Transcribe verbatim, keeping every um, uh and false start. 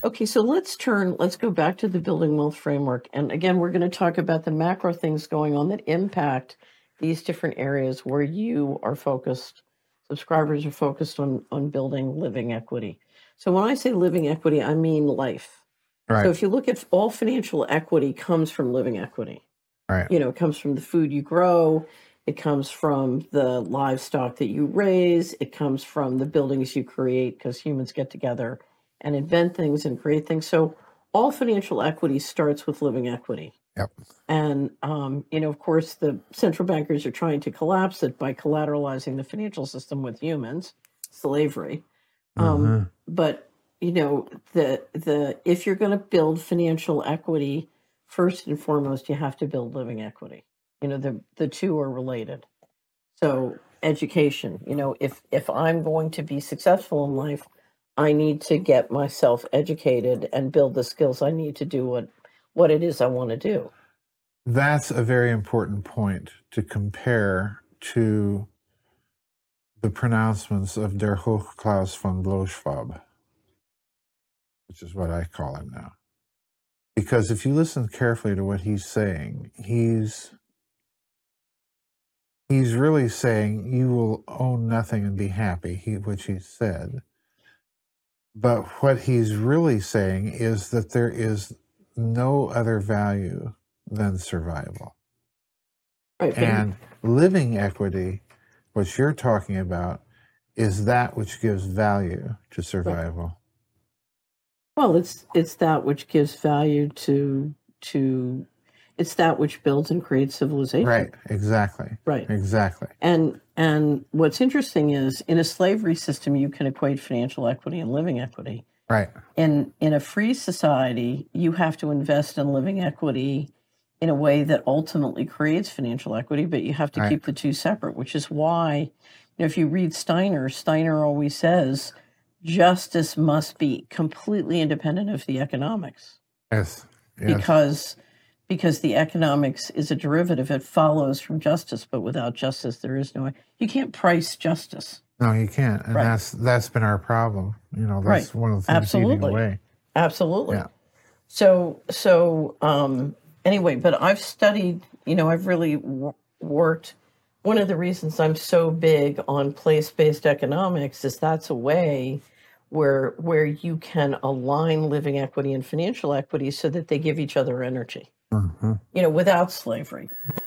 Okay, so let's turn, let's go back to the building wealth framework. And again, we're going to talk about the macro things going on that impact these different areas where you are focused, subscribers are focused on, on building living equity. So when I say living equity, I mean life. Right. So if you look at all financial equity comes from living equity. Right. You know, it comes from the food you grow. It comes from the livestock that you raise. It comes from the buildings you create because humans get together and invent things and create things. So all financial equity starts with living equity. Yep. And, um, you know, of course, the central bankers are trying to collapse it by collateralizing the financial system with humans, slavery. Um, Mhm. But, you know, the the if you're going to build financial equity, first and foremost, you have to build living equity. You know, the the two are related. So education, you know, if if I'm going to be successful in life, I need to get myself educated and build the skills I need to do what what it is I want to do. That's a very important point to compare to the pronouncements of Der Hochklaus von Bloschwab, which is what I call him now. Because if you listen carefully to what he's saying, he's he's really saying you will own nothing and be happy, he, which he said. But what he's really saying is that there is no other value than survival. Right. But And living equity, what you're talking about, is that which gives value to survival. well, it's it's that which gives value to to it's that which builds and creates civilization. Right, exactly. Right. Exactly. And and what's interesting is in a slavery system you can equate financial equity and living equity. Right. In in a free society, you have to invest in living equity in a way that ultimately creates financial equity, but you have to Right. keep the two separate, which is why, you know, if you read Steiner, Steiner always says justice must be completely independent of the economics. Yes. Yes. Because because the economics is a derivative. It follows from justice, but without justice, there is no. You can't price justice. No, you can't, and Right. that's that's been our problem. You know, Right. that's one of the things Absolutely. eating away. Absolutely. Yeah. So so um, anyway, but I've studied. You know, I've really w- worked. One of the reasons I'm so big on place-based economics is that's a way where where you can align living equity and financial equity so that they give each other energy. Mhm. You know, without slavery.